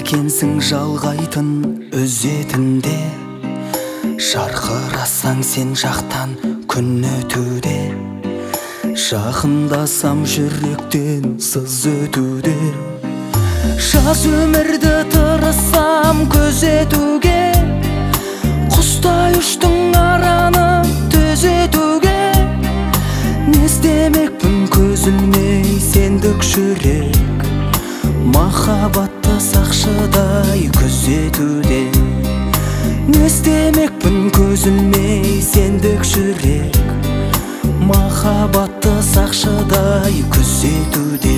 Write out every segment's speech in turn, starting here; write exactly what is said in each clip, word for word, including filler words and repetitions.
екенсің жалғайтын өзетінде, жарқырасаң сен жақтан күн өтуде. Жақындасам жүректен сыз өтуде. Жаз өмірді тырысам көзетуге, құстай ұштың араны төзетуге. Не істемекпін көз ілмей сендік жүрек, махаббатты сақшыдай күзетуде. Не істемекпін көз ілмей сендік жүрек, махаббатты сақшыдай күзетуде.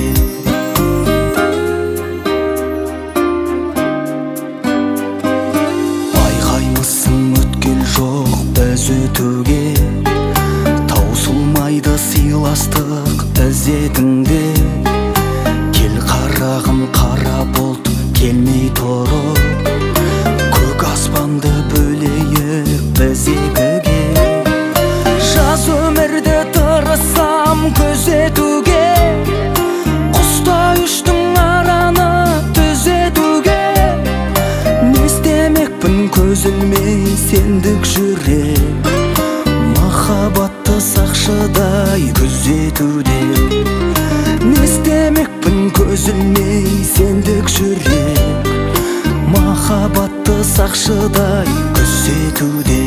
Байқаймысың өткел жоқ біз өтуге, таусылмайды сыйластық ізетіңде. Кел қарағым қара бұлт келмей тұрып, көк аспанды бөлейік біз екіге. Жаз өмірді тырысам көзетуге, құстай ұштың араны төзетуге. Не істемекпін көз ілмей сендік жүрек, махаббатты сақшыдай күзетуде. Не істемекпін көз ілмей сендік жүрек, махаббатты сақшыдай күзетуде.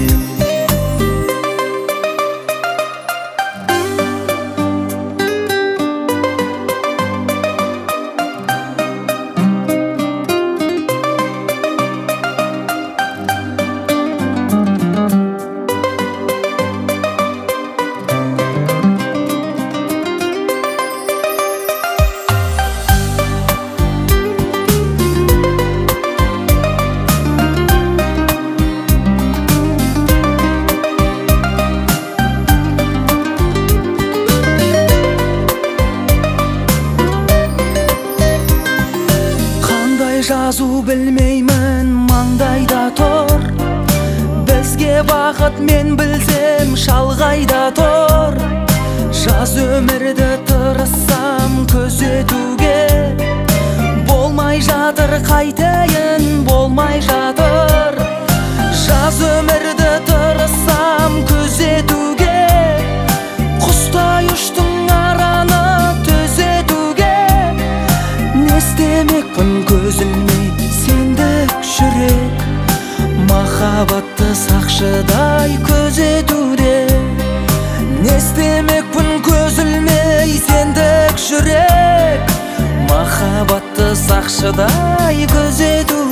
Жазу білмеймін маңдайда тұр, бізге бақыт мен білсем шалғайда тұр. Жаз өмірді тырыссам көзетуге, болмай жатыр қайтейін болмай жатыр. Жаз өмірді тырыссам көзетуге, құстай ұштың араны төзетуге. Не істемекпін көз ілмей сендік жүрек, махаббатты сақшыдай күзетуде. Не істемекпін көз ілмей сендік жүрек, махаббатты сақшыдай күзетуде.